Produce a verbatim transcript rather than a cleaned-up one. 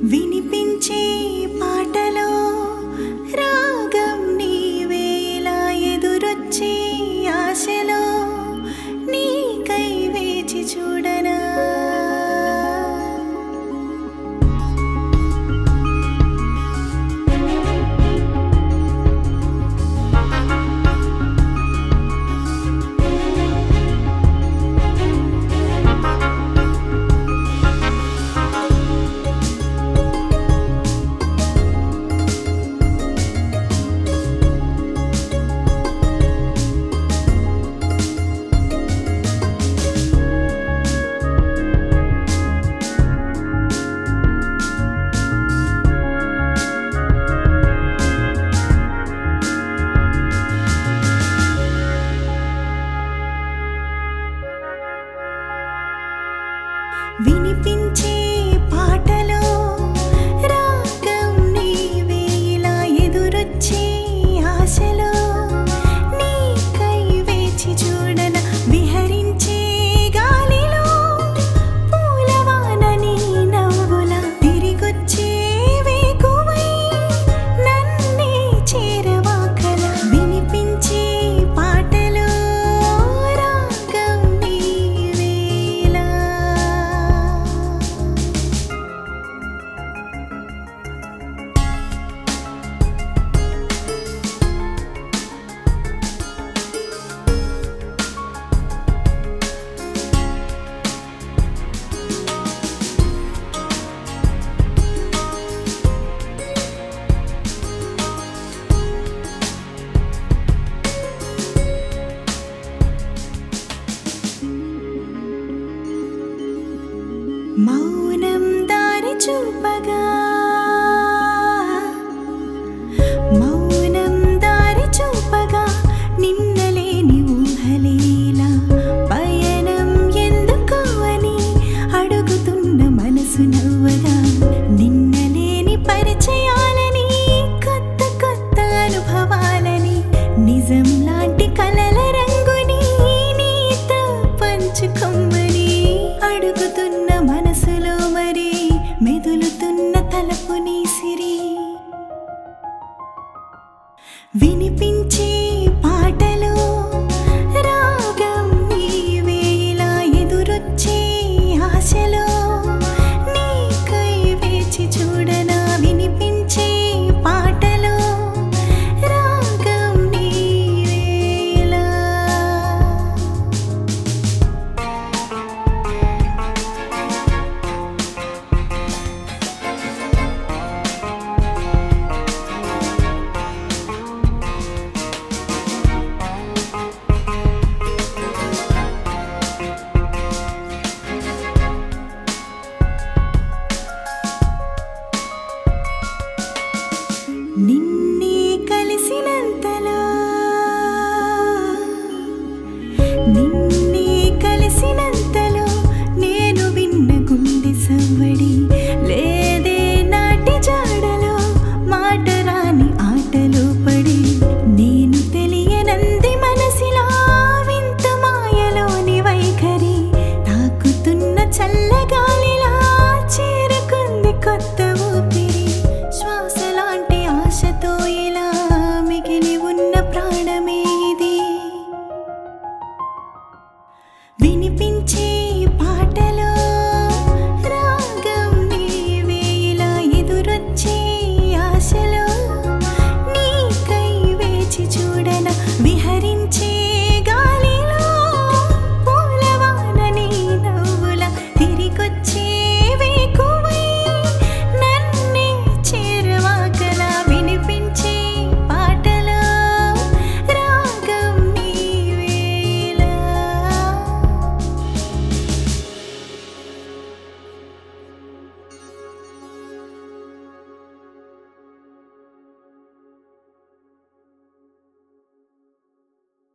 వినిపించే పాటలో రాగం నీవే ఇలా ఎదురొచ్చే ఆశలో నీకై వేచి చూడనా వినిపించే పాటలో రాగం నీవే ఇలా ఎదురొచ్చే ఆశలో నీకై వేచి చూడన విహరించే గాలిలో పూలవాన నీ నవ్వుల తిరిగొచ్చే వేకువై నన్నే చేరవాకల వినిపించే పాటలో రాగం నీవేలా మౌనం దారి చూపగా మౌనం దారి చూపగా నిన్నలేని ఊహలేలా పయనం ఎందుకు అని అడుగుతున్న మనసు నవ్వగా నిన్నలేని పరిచయాలని కొత్త కొత్త అనుభవాలని నిజం లాంటి కలల రంగుని నీతో పంచుకొమ్మని అడుగుతున్న మనసులో మరి మెదులుతున్న తలపు నీ సిరి వినిపించే పాటలో రాగం నీవే ఇలా ఎదురొచ్చే ఆశలో నీకై వేచి చూడనా వినిపించే పాటలో రాగం నీవేలా నిన్నే కలిసినంతలో నిన్నే కలిసినంతలో నేను విన్న గుండె సవ్వడి లేదే నాటి జాడలో మాట రాని ఆటలో పడి నేను తెలియనంది మనసిలా వింత మాయలోని వైఖరి తాకుతున్న చల్లగాలిలా చేరుకుంది కొత్త ఊపిరి శ్వాస లాంటి ఆశతో ఇలా మిగిలి ఉన్న ప్రాణమే ఇది వినిపించే